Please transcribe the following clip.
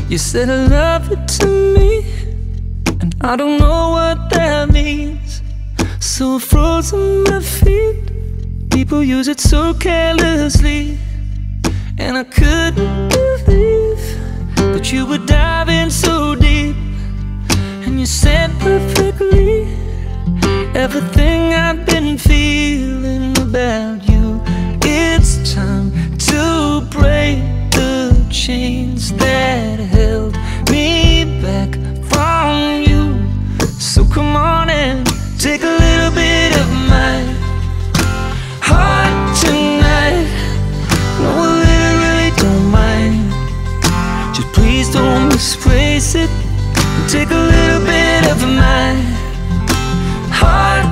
You said I love it to me, and I don't know what that means. So I froze on my feet. People use it so carelessly, and I couldn't believe that you were diving so deep. And you said perfectly everything I've been feeling about you. It's time to break the chains that held me back from you. So come on and take a little bit of my heart tonight. No, I really don't mind. Just please don't misplace it. Take a little bit of my heart